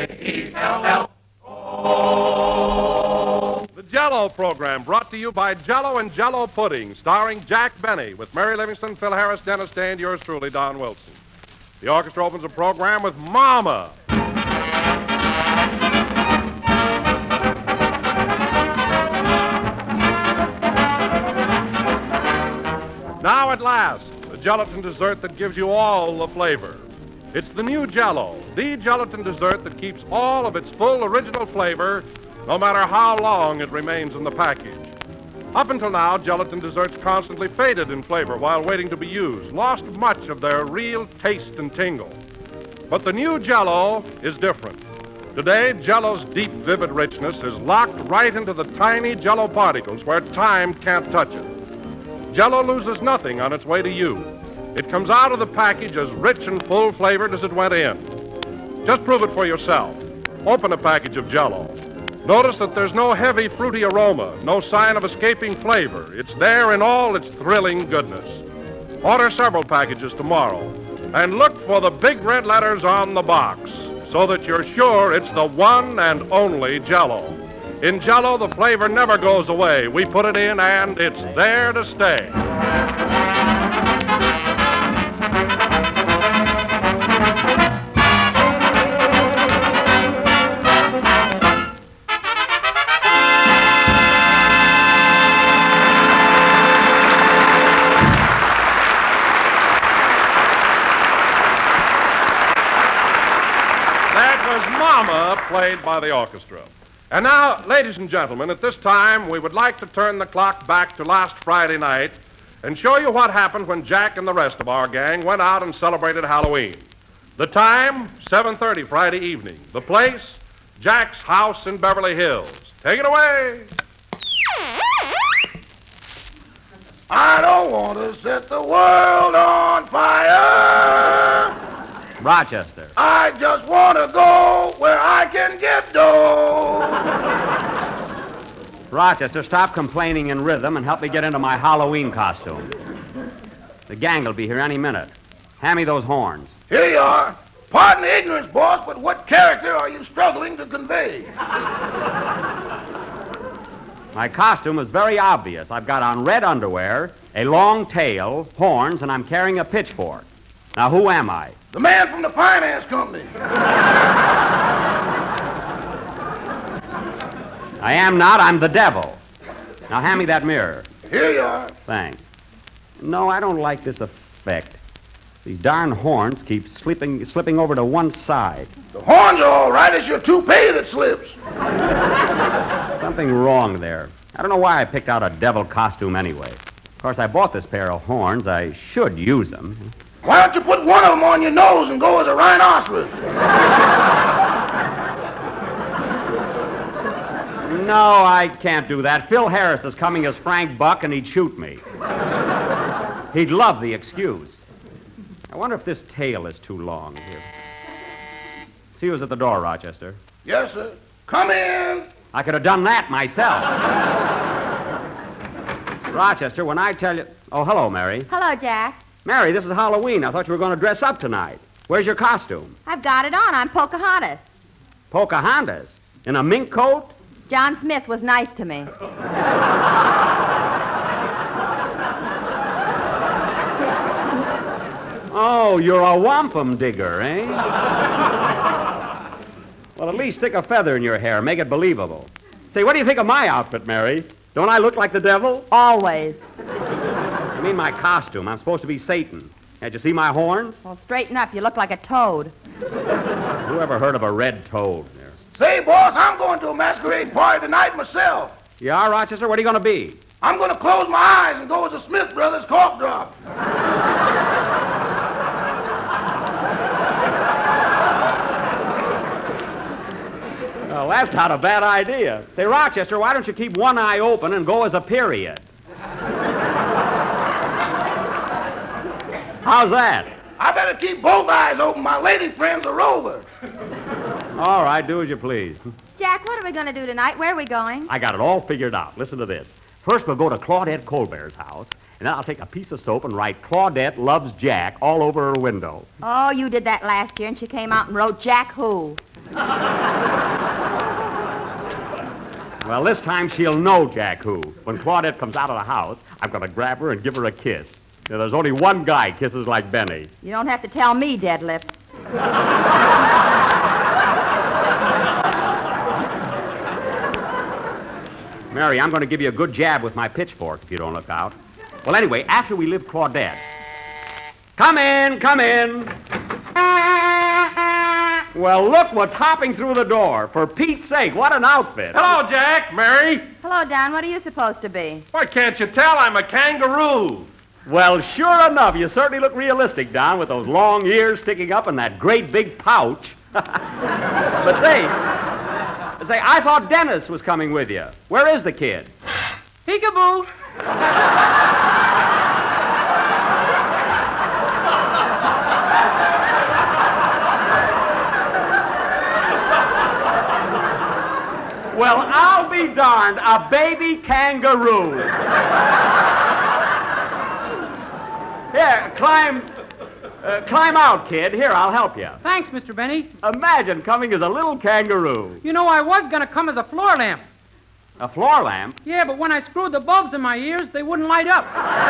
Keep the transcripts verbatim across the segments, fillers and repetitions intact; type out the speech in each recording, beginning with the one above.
E L L O. The Jell-O program brought to you by Jell-O and Jell-O Pudding, starring Jack Benny, with Mary Livingston, Phil Harris, Dennis Day, and yours truly, Don Wilson. The orchestra opens the program with Mama. Now at last, the gelatin dessert that gives you all the flavor. It's the new Jell-O, the gelatin dessert that keeps all of its full original flavor, no matter how long it remains in the package. Up until now, gelatin desserts constantly faded in flavor while waiting to be used, lost much of their real taste and tingle. But the new Jell-O is different. Today, Jell-O's deep, vivid richness is locked right into the tiny Jell-O particles where time can't touch it. Jell-O loses nothing on its way to you. It comes out of the package as rich and full-flavored as it went in. Just prove it for yourself. Open a package of Jell-O. Notice that there's no heavy, fruity aroma, no sign of escaping flavor. It's there in all its thrilling goodness. Order several packages tomorrow, and look for the big red letters on the box so that you're sure it's the one and only Jell-O. In Jell-O, the flavor never goes away. We put it in, and it's there to stay. That was Mama, played by the orchestra. And now, ladies and gentlemen, at this time, we would like to turn the clock back to last Friday night and show you what happened when Jack and the rest of our gang went out and celebrated Halloween. The time, seven thirty Friday evening. The place, Jack's house in Beverly Hills. Take it away. I don't want to set the world on fire. Rochester. I just want to go where I can get dough. Rochester, stop complaining in rhythm and help me get into my Halloween costume. The gang will be here any minute. Hand me those horns. Here you are. Pardon the ignorance, boss, but what character are you struggling to convey? My costume is very obvious. I've got on red underwear, a long tail, horns, and I'm carrying a pitchfork. Now, who am I? The man from the finance company. I am not. I'm the devil. Now, hand me that mirror. Here you are. Thanks. No, I don't like this effect. These darn horns keep slipping, slipping over to one side. The horns are all right. It's your toupee that slips. Something wrong there. I don't know why I picked out a devil costume anyway. Of course, I bought this pair of horns. I should use them. Why don't you put one of them on your nose and go as a rhinoceros? No, I can't do that. Phil Harris is coming as Frank Buck, and he'd shoot me. He'd love the excuse. I wonder if this tail is too long. Here. See who's at the door, Rochester. Yes, sir. Come in. I could have done that myself. Rochester, when I tell you... Oh, hello, Mary. Hello, Jack. Mary, this is Halloween. I thought you were going to dress up tonight. Where's your costume? I've got it on. I'm Pocahontas. Pocahontas? In a mink coat? John Smith was nice to me. Oh, you're a wampum digger, eh? Well, at least stick a feather in your hair. Make it believable. Say, what do you think of my outfit, Mary? Don't I look like the devil? Always. I mean my costume. I'm supposed to be Satan. Had you see my horns? Well, straighten up. You look like a toad. Who ever heard of a red toad? There. Say, boss, I'm going to a masquerade party tonight myself. You are, Rochester? What are you going to be? I'm going to close my eyes and go as a Smith Brothers cough drop. Well, that's not a bad idea. Say, Rochester, why don't you keep one eye open and go as a period? How's that? I better keep both eyes open. My lady friend's a rover. All right, do as you please. Jack, what are we going to do tonight? Where are we going? I got it all figured out. Listen to this. First, we'll go to Claudette Colbert's house, and then I'll take a piece of soap and write Claudette loves Jack all over her window. Oh, you did that last year, and she came out and wrote Jack Who. Well, this time she'll know Jack who. When Claudette comes out of the house, I'm going to grab her and give her a kiss. Now, there's only one guy kisses like Benny. You don't have to tell me, dead lips. Mary, I'm going to give you a good jab with my pitchfork if you don't look out. Well, anyway, after we leave Claudette... Come in, come in. Well, look what's hopping through the door. For Pete's sake, what an outfit. Hello, Jack, Mary. Hello, Don. What are you supposed to be? Why, can't you tell I'm a kangaroo? Well, sure enough, you certainly look realistic, Don, with those long ears sticking up and that great big pouch. But say, say, I thought Dennis was coming with you. Where is the kid? Peekaboo. Well, I'll be darned, a baby kangaroo. Here, climb, uh, climb out, kid. Here, I'll help you. Thanks, Mister Benny. Imagine coming as a little kangaroo. You know, I was going to come as a floor lamp. A floor lamp? Yeah, but when I screwed the bulbs in my ears, they wouldn't light up.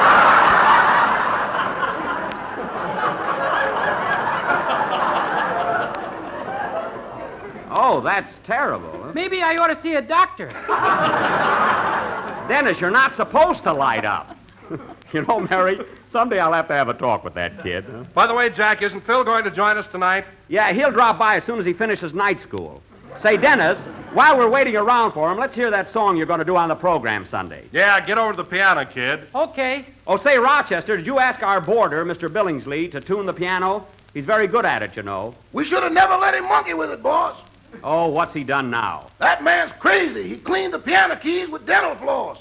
Oh, that's terrible. Huh? Maybe I ought to see a doctor. Dennis, you're not supposed to light up. You know, Mary, someday I'll have to have a talk with that kid. Huh? By the way, Jack, isn't Phil going to join us tonight? Yeah, he'll drop by as soon as he finishes night school. Say, Dennis, while we're waiting around for him, let's hear that song you're going to do on the program Sunday. Yeah, get over to the piano, kid. Okay. Oh, say, Rochester, did you ask our boarder, Mister Billingsley, to tune the piano? He's very good at it, you know. We should have never let him monkey with it, boss. Oh, what's he done now? That man's crazy. He cleaned the piano keys with dental floss.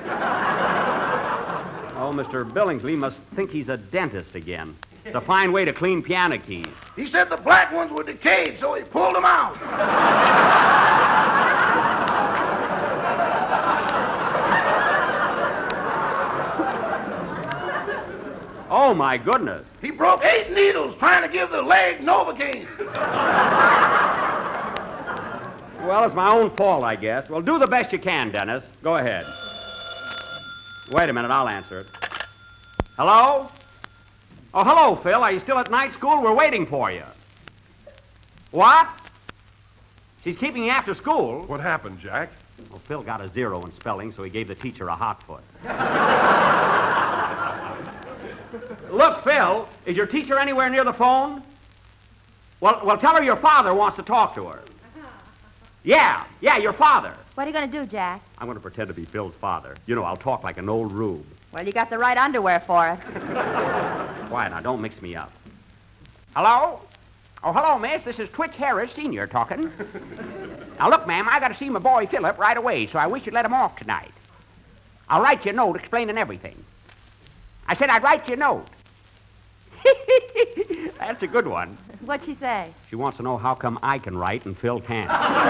Oh, Mister Billingsley must think he's a dentist again. It's a fine way to clean piano keys. He said the black ones were decayed, so he pulled them out. Oh, my goodness. He broke eight needles trying to give the leg Novocaine. Well, it's my own fault, I guess. Well, do the best you can, Dennis. Go ahead. Wait a minute, I'll answer it. Hello? Oh, hello, Phil. Are you still at night school? We're waiting for you. What? She's keeping you after school? What happened, Jack? Well, Phil got a zero in spelling, so he gave the teacher a hot foot. Look, Phil, is your teacher anywhere near the phone? Well, well, tell her your father wants to talk to her. Yeah, yeah, your father. What are you going to do, Jack? I'm going to pretend to be Phil's father. You know, I'll talk like an old rube. Well, you got the right underwear for it. Quiet now, don't mix me up. Hello? Oh, hello, miss. This is Twitch Harris, Senior, talking. Now, look, ma'am, I got to see my boy Philip right away, so I wish you'd let him off tonight. I'll write you a note explaining everything. I said I'd write you a note. That's a good one. What'd she say? She wants to know how come I can write and Phil can't.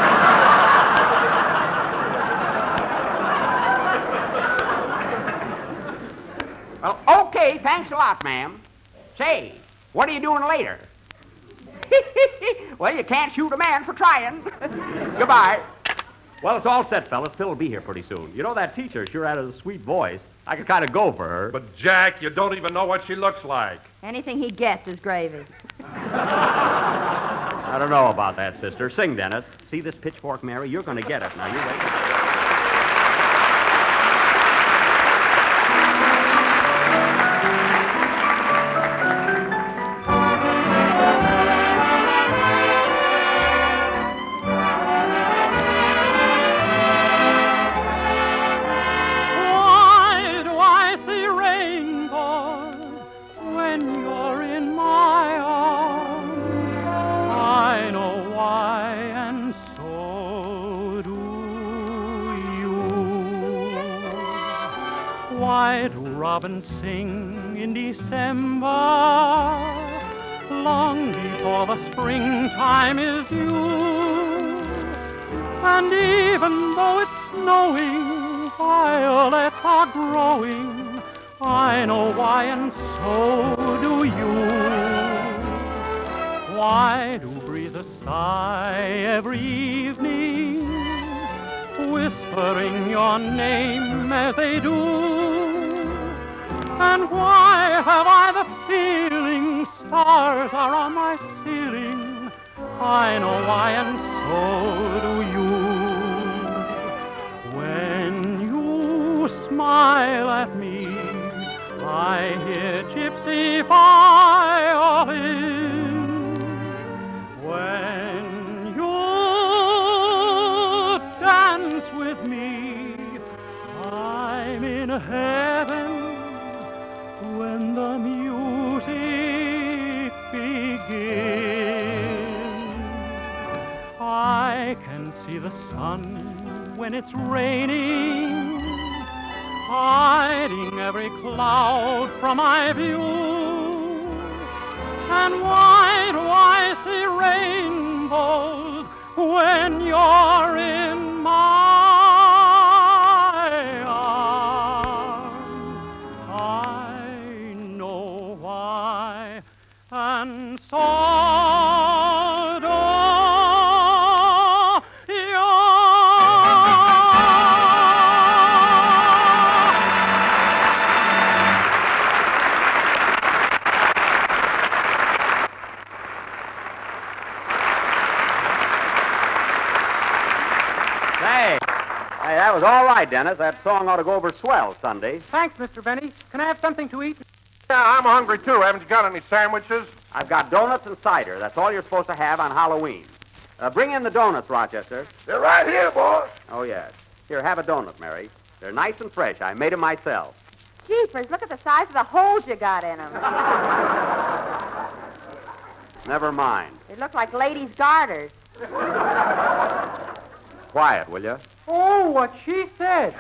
Well, okay, thanks a lot, ma'am. Say, what are you doing later? Well, you can't shoot a man for trying. Goodbye. Well, it's all set, fellas. Phil will be here pretty soon. You know, that teacher sure had a sweet voice. I could kind of go for her. But, Jack, you don't even know what she looks like. Anything he gets is gravy. I don't know about that, sister. Sing, Dennis. See this pitchfork, Mary? You're going to get it. Now, you wait. Why do robins sing in December, long before the springtime is due? And even though it's snowing, violets are growing. I know why, and so do you. Why do breezes sigh every evening whispering your name as they do? And why have I the feeling stars are on my ceiling? I know why, and so do you. When you smile at me, I hear gypsy violin. When you dance with me, I'm in heaven. When the music begins, I can see the sun when it's raining, hiding every cloud from my view. And why do I see rainbows when you're in my arms? I know why, and so do you. Hey, hey, that was all right, Dennis. That song ought to go over swell Sunday. Thanks, Mister Benny. Can I have something to eat? Yeah, I'm hungry, too. Haven't you got any sandwiches? I've got donuts and cider. That's all you're supposed to have on Halloween. Uh, bring in the donuts, Rochester. They're right here, boss. Oh, yes. Here, have a donut, Mary. They're nice and fresh. I made them myself. Jeepers, look at the size of the holes you got in them. Never mind. They look like ladies' garters. Quiet, will you? Oh, what she said.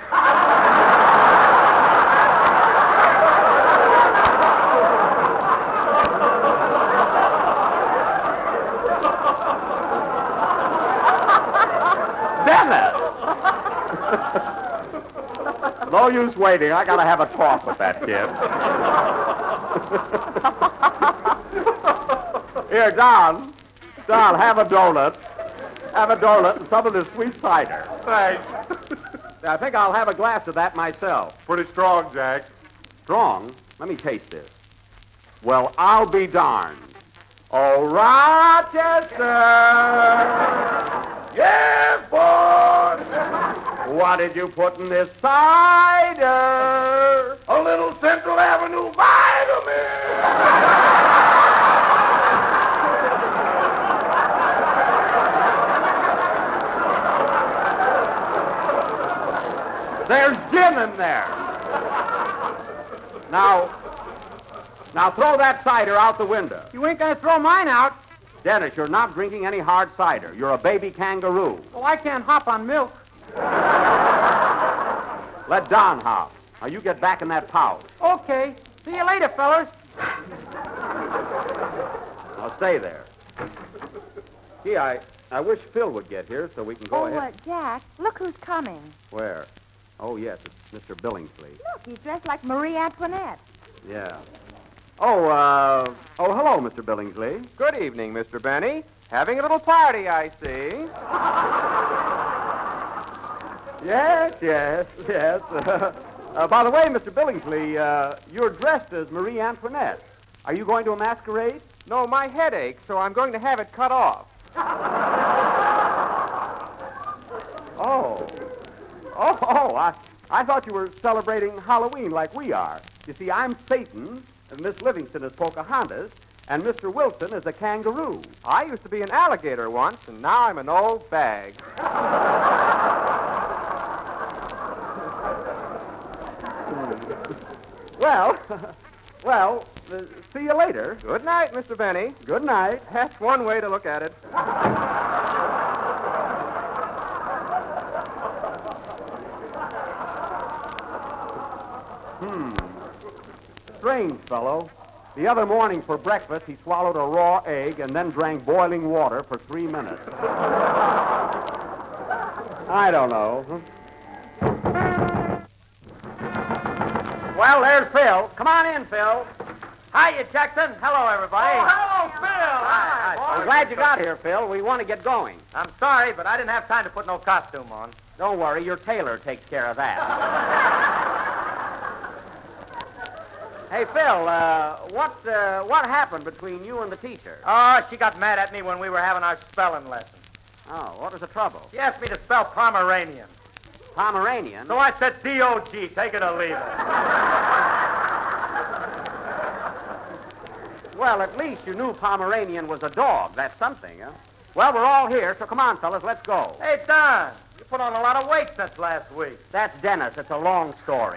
Dennis! No use waiting. I gotta have a talk with that kid. Here, Don. Don, have a donut. Have a donut and some of this sweet cider. Thanks. I think I'll have a glass of that myself. Pretty strong, Jack. Strong? Let me taste this. Well, I'll be darned. Oh, Rochester! Yes, boss. What did you put in this cider? A little Central Avenue vitamin. There's gin in there. Now, now throw that cider out the window. You ain't gonna throw mine out. Dennis, you're not drinking any hard cider. You're a baby kangaroo. Oh, I can't hop on milk. Let Don hop. Now you get back in that pouch. Okay. See you later, fellas. Now stay there. Gee, I, I wish Phil would get here so we can go Oh, ahead. uh, Jack, look who's coming. Where? Oh, yes, it's Mister Billingsley. Look, he's dressed like Marie Antoinette. Yeah. Oh, uh, oh, hello, Mister Billingsley. Good evening, Mister Benny. Having a little party, I see. Yes, yes, yes. Uh, by the way, Mister Billingsley, uh, you're dressed as Marie Antoinette. Are you going to a masquerade? No, my head aches, so I'm going to have it cut off. Oh. Oh, oh, I, I thought you were celebrating Halloween like we are. You see, I'm Satan, and Miss Livingston is Pocahontas, and Mister Wilson is a kangaroo. I used to be an alligator once, and now I'm an old bag. Well, well, uh, see you later. Good night, Mister Benny. Good night. That's one way to look at it. Hmm. Strange fellow. The other morning for breakfast, he swallowed a raw egg and then drank boiling water for three minutes. I don't know. Well, there's Phil. Come on in, Phil. Hiya, Jackson. Hello, everybody. Oh, hello, Phil. Hi, hi. I'm glad you got here, Phil. We want to get going. I'm sorry, but I didn't have time to put no costume on. Don't worry, your tailor takes care of that. Hey, Phil, uh, what uh, what happened between you and the teacher? Oh, she got mad at me when we were having our spelling lesson. Oh, what was the trouble? She asked me to spell Pomeranian. Pomeranian? So I said D O G, take it or leave it. Well, at least you knew Pomeranian was a dog. That's something, huh? Well, we're all here, so come on, fellas, let's go. Hey, Don, you put on a lot of weight since last week. That's Dennis. It's a long story.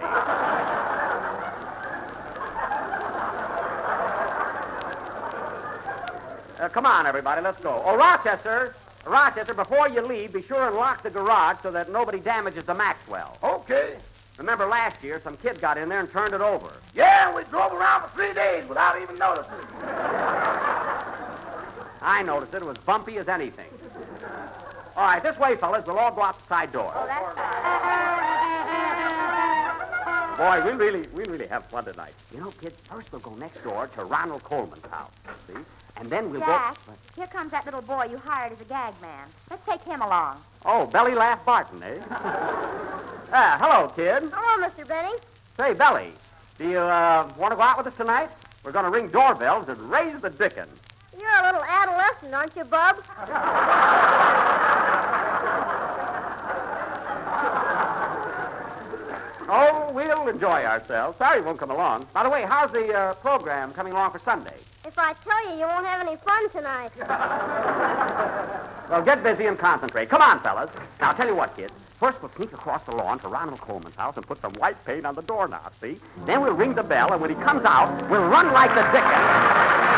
Uh, come on, everybody, let's go. Oh, Rochester, Rochester, before you leave, be sure and lock the garage so that nobody damages the Maxwell. Okay. Remember last year, some kid got in there and turned it over. Yeah, we drove around for three days without even noticing. I noticed it. It was bumpy as anything. All right, this way, fellas. We'll all go out the side door. Oh, that's Boy, we really, we really have fun tonight. You know, kids, first we'll go next door to Ronald Coleman's house, see? And then we'll Jack, go... here comes that little boy you hired as a gag man. Let's take him along. Oh, Belly Laugh Barton, eh? Ah, hello, kid. Hello, Mister Benny. Say, Belly, do you uh, want to go out with us tonight? We're going to ring doorbells and raise the dickens. You're a little adolescent, aren't you, Bub? Oh, we'll enjoy ourselves. Sorry we won't come along. By the way, how's the uh, program coming along for Sunday? If I tell you, you won't have any fun tonight. Well, get busy and concentrate. Come on, fellas. Now, I'll tell you what, kids. First, we'll sneak across the lawn to Ronald Coleman's house and put some white paint on the doorknob, see? Then we'll ring the bell, and when he comes out, we'll run like the dickens.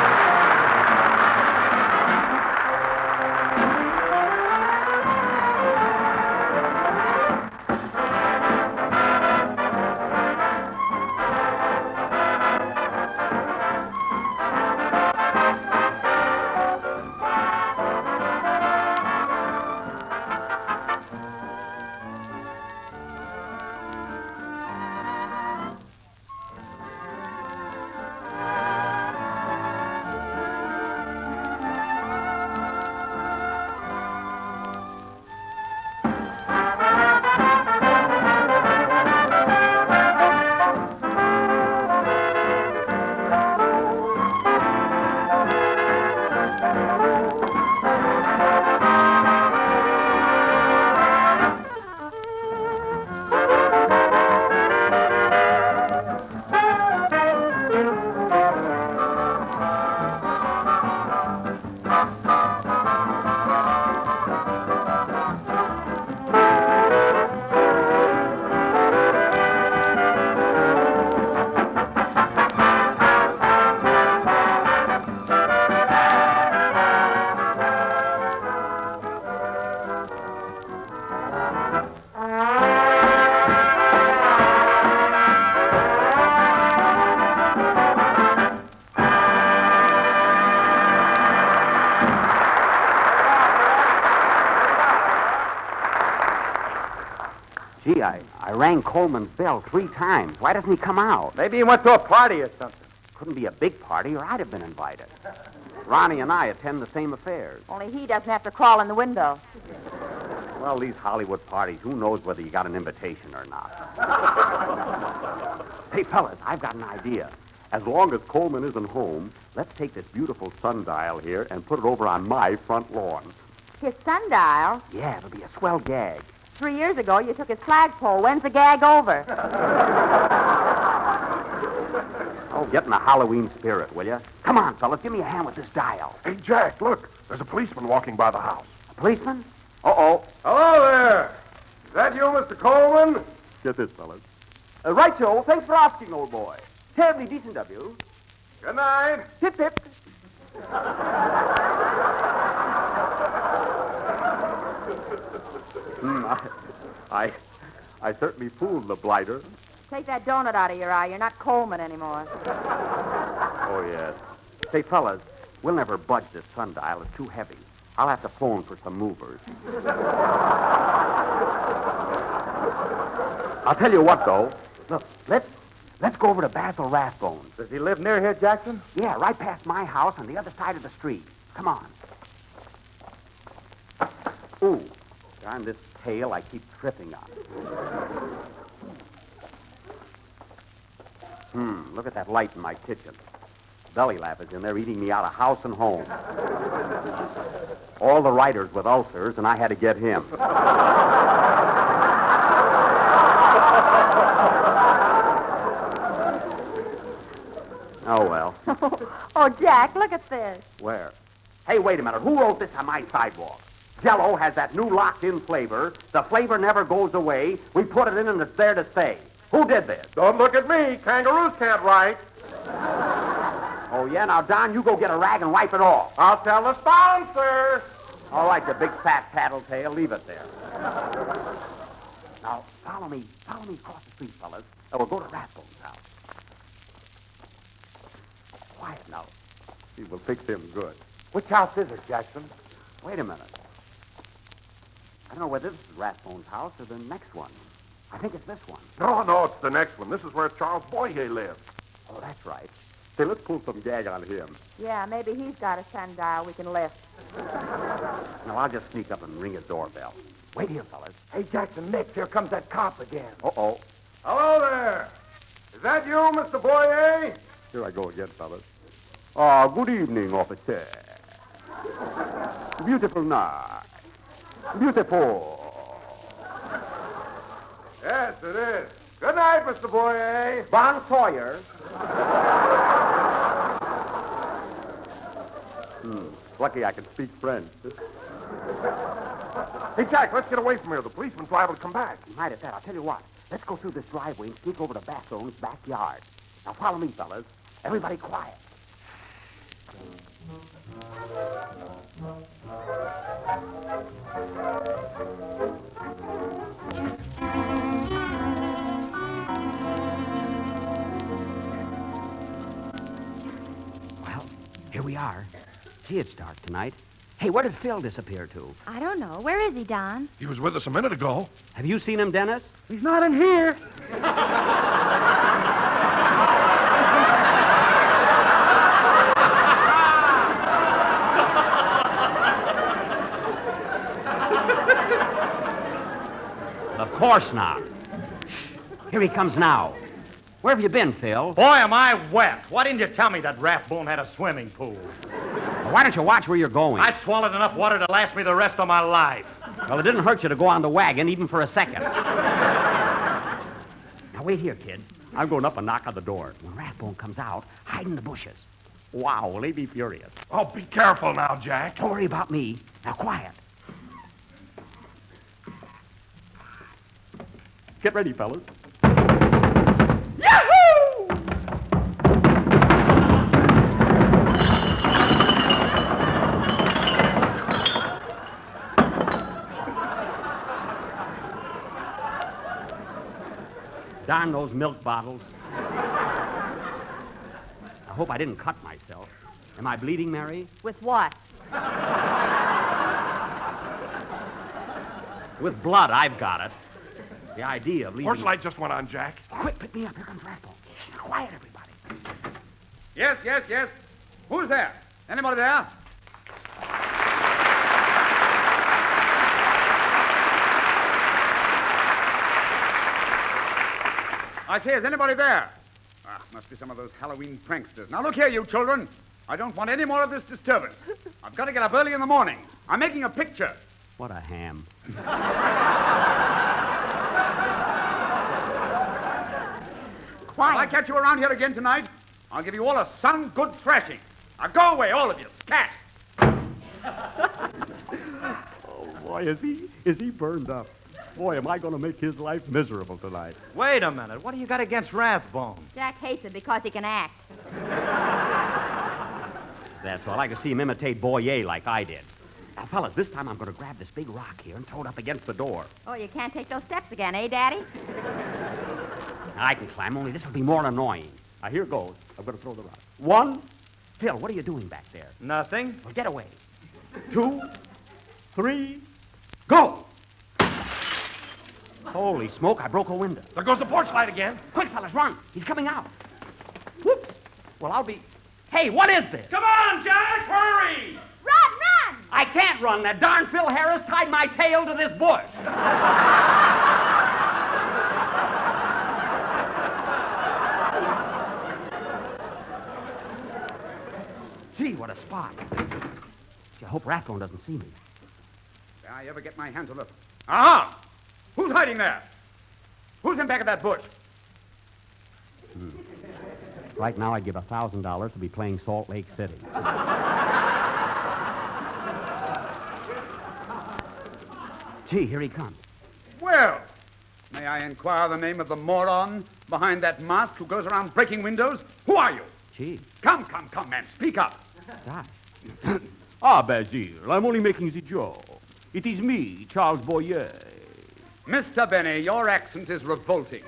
Gee, I, I rang Coleman's bell three times. Why doesn't he come out? Maybe he went to a party or something. Couldn't be a big party, or I'd have been invited. Ronnie and I attend the same affairs. Only he doesn't have to crawl in the window. Well, these Hollywood parties, who knows whether you got an invitation or not? Hey, fellas, I've got an idea. As long as Coleman isn't home, let's take this beautiful sundial here and put it over on my front lawn. His sundial? Yeah, it'll be a swell gag. Three years ago, you took his flagpole. When's the gag over? Oh, get in the Halloween spirit, will you? Come on, fellas, give me a hand with this dial. Hey, Jack, look. There's a policeman walking by the house. A policeman? Uh-oh. Hello there. Is that you, Mister Coleman? Get this, fellas. Uh, right, Joe. Thanks for asking, old boy. Terribly decent of you. Good night. Hip, hip. Hmm, I, I, I certainly fooled the blighter. Take that donut out of your eye. You're not Coleman anymore. Oh, yes. Say, fellas, we'll never budge this sundial. It's too heavy. I'll have to phone for some movers. I'll tell you what, though. Look, let's let's go over to Basil Rathbone's. Does he live near here, Jackson? Yeah, right past my house on the other side of the street. Come on. Ooh, Darn this tail, I keep tripping on it. Hmm, look at that light in my kitchen. Belly Laugh is in there eating me out of house and home. All the writers with ulcers, and I had to get him. Oh, well. Oh, Jack, look at this. Where? Hey, wait a minute. Who wrote this on my sidewalk? Jell-O has that new locked-in flavor. The flavor never goes away. We put it in and it's there to stay. Who did this? Don't look at me. Kangaroos can't write. Oh, yeah? Now, Don, you go get a rag and wipe it off. I'll tell the sponsor. All right, you big fat tattletale. Leave it there. Now, follow me. Follow me across the street, fellas. And we'll go to Rathbone's house. Quiet now. He will fix him good. Which house is it, Jackson? Wait a minute. I don't know whether this is Rathbone's house or the next one. I think it's this one. No, no, it's the next one. This is where Charles Boyer lives. Oh, that's right. Say, let's pull some gag on him. Yeah, maybe he's got a sundial we can lift. Now, I'll just sneak up and ring his doorbell. Wait here, fellas. Hey, Jackson, Nick, here comes that cop again. Uh-oh. Hello there. Is that you, Mister Boyer? Here I go again, fellas. Ah, good evening, officer. Beautiful night. Beautiful. Yes, it is. Good night, Mister Boyer. Bon Sawyer. hmm. Lucky I can speak French. Hey, Jack, let's get away from here. The policeman's liable to come back. Right at that. I'll tell you what. Let's go through this driveway and sneak over to Bassone's backyard. Now, follow me, fellas. Everybody quiet. Well, here we are. Gee, it's dark tonight. Hey, where did Phil disappear to? I don't know. Where is he, Don? He was with us a minute ago. Have you seen him, Dennis? He's not in here. Of course not. Here he comes now. Where have you been, Phil? Boy, am I wet. Why didn't you tell me that Rathbone had a swimming pool? Well, why don't you watch where you're going? I swallowed enough water to last me the rest of my life. Well, it didn't hurt you to go on the wagon, even for a second. Now, wait here, kids. I'm going up and knock on the door. When Rathbone comes out, hide in the bushes. Wow, will he be furious? Oh, be careful now, Jack. Don't worry about me. Now, quiet. Get ready, fellas. Yahoo! Darn those milk bottles. I hope I didn't cut myself. Am I bleeding, Mary? With what? With blood, I've got it. The idea of leaving... Horse light just went on, Jack. Quick, pick me up. Here comes Rathbone. Shh, quiet, everybody. Yes, yes, yes. Who's there? Anybody there? I say, is anybody there? Ah, must be some of those Halloween pranksters. Now, look here, you children. I don't want any more of this disturbance. I've got to get up early in the morning. I'm making a picture. What a ham. If I catch you around here again tonight, I'll give you all a sun good thrashing. Now, go away, all of you. Scat! Oh, boy, is he, is he burned up. Boy, am I going to make his life miserable tonight. Wait a minute. What do you got against Rathbone? Jack hates him because he can act. That's all. I like to see him imitate Boyer like I did. Now, fellas, this time I'm going to grab this big rock here and throw it up against the door. Oh, you can't take those steps again, eh, Daddy? I can climb, only this will be more annoying. Now, here goes. I'm going to throw the rock. One. Phil, what are you doing back there? Nothing. Well, get away. Two. Three. Go! Holy smoke, I broke a window. There goes the porch light again. Quick, fellas, run. He's coming out. Whoops. Well, I'll be... Hey, what is this? Come on, Jack! Hurry! Run, run! I can't run. That darn Phil Harris tied my tail to this bush. Gee, what a spot. I hope Rathbone doesn't see me. Did I ever get my hands on it? Aha! Who's hiding there? Who's in back of that bush? Hmm. Right now, I'd give a thousand dollars to be playing Salt Lake City. Gee, here he comes. Well, may I inquire the name of the moron behind that mask who goes around breaking windows? Who are you? Gee. Come, come, come, man. Speak up. Gosh. Ah, Basil, I'm only making the joke. It is me, Charles Boyer. Mister Benny, your accent is revolting.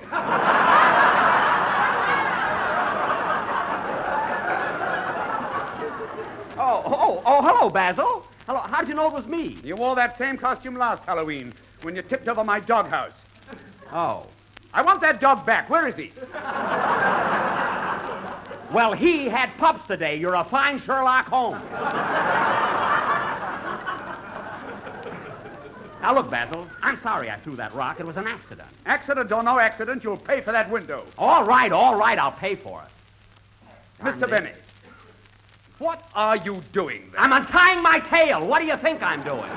Oh, oh, oh, hello, Basil. Hello. How did you know it was me? You wore that same costume last Halloween when you tipped over my doghouse. Oh. I want that dog back. Where is he? Well, he had pups today. You're a fine Sherlock Holmes. Now, look, Basil, I'm sorry I threw that rock. It was an accident. Accident or no accident, you'll pay for that window. All right, all right, I'll pay for it. Mister Benny, what are you doing there? I'm untying my tail. What do you think I'm doing?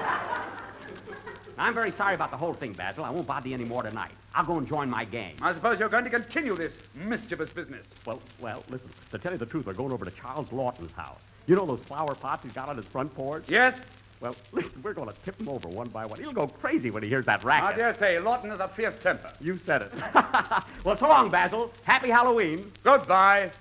I'm very sorry about the whole thing, Basil. I won't bother you any more tonight. I'll go and join my gang. I suppose you're going to continue this mischievous business. Well, well, listen, to tell you the truth, we're going over to Charles Lawton's house. You know those flower pots he's got on his front porch? Yes? Well, listen, we're going to tip him over one by one. He'll go crazy when he hears that racket. I dare say, Lawton has a fierce temper. You said it. Well, so long, Basil. Happy Halloween. Goodbye.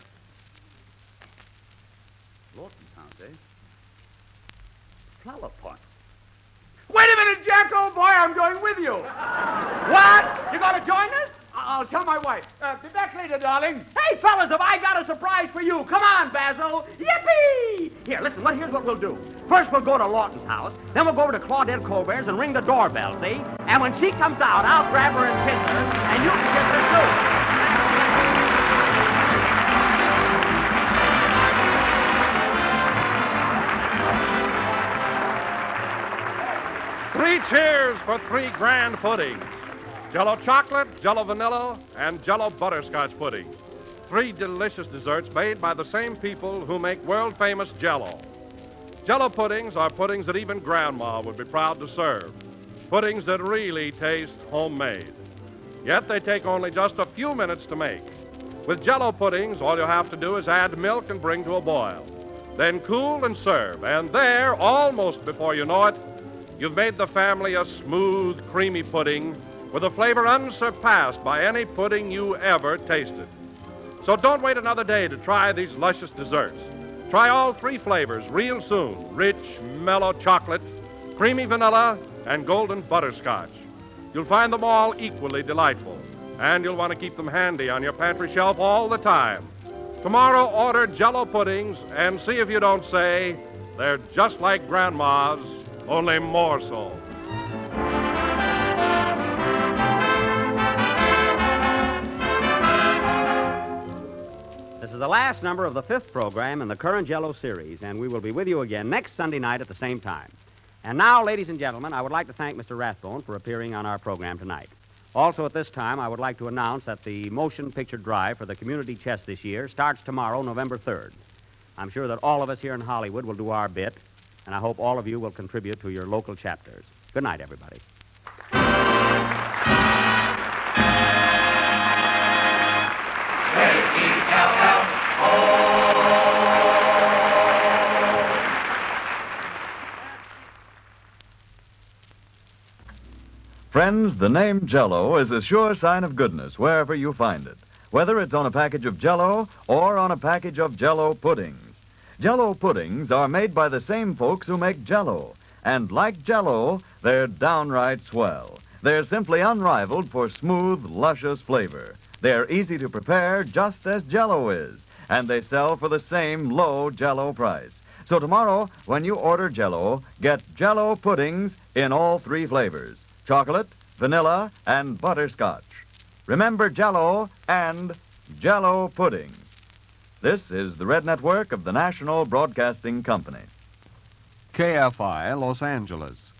Lawton's house, eh? Flower pots. Wait a minute, Jack, old boy, I'm going with you. What? You going to join us? I'll tell my wife. Uh, be back later, darling. Hey, fellas, have I got a surprise for you? Come on, Basil. Yippee! Here, listen, what, here's what we'll do. First, we'll go to Lawton's house. Then we'll go over to Claudette Colbert's and ring the doorbell, see? And when she comes out, I'll grab her and kiss her, and you can kiss her, too. Three cheers for three grand puddings. Jello chocolate, Jello vanilla, and Jello butterscotch pudding. Three delicious desserts made by the same people who make world-famous Jello. Jello puddings are puddings that even Grandma would be proud to serve. Puddings that really taste homemade. Yet they take only just a few minutes to make. With Jello puddings, all you have to do is add milk and bring to a boil. Then cool and serve, and there, almost before you know it, you've made the family a smooth, creamy pudding with a flavor unsurpassed by any pudding you ever tasted. So don't wait another day to try these luscious desserts. Try all three flavors real soon. Rich, mellow chocolate, creamy vanilla, and golden butterscotch. You'll find them all equally delightful, and you'll want to keep them handy on your pantry shelf all the time. Tomorrow, order Jello puddings and see if you don't say they're just like Grandma's, only more so. This is the last number of the fifth program in the current Jello series, and we will be with you again next Sunday night at the same time. And now, ladies and gentlemen, I would like to thank Mister Rathbone for appearing on our program tonight. Also, at this time, I would like to announce that the motion picture drive for the community chest this year starts tomorrow, November third. I'm sure that all of us here in Hollywood will do our bit, and I hope all of you will contribute to your local chapters. Good night, everybody. Friends, the name Jell-O is a sure sign of goodness wherever you find it, whether it's on a package of Jell-O or on a package of Jell-O puddings. Jell-O puddings are made by the same folks who make Jell-O, and like Jell-O, they're downright swell. They're simply unrivaled for smooth, luscious flavor. They're easy to prepare just as Jell-O is, and they sell for the same low Jell-O price. So tomorrow, when you order Jell-O, get Jell-O puddings in all three flavors: chocolate, vanilla, and butterscotch. Remember Jell-O and Jell-O puddings. This is the Red Network of the National Broadcasting Company. K F I, Los Angeles.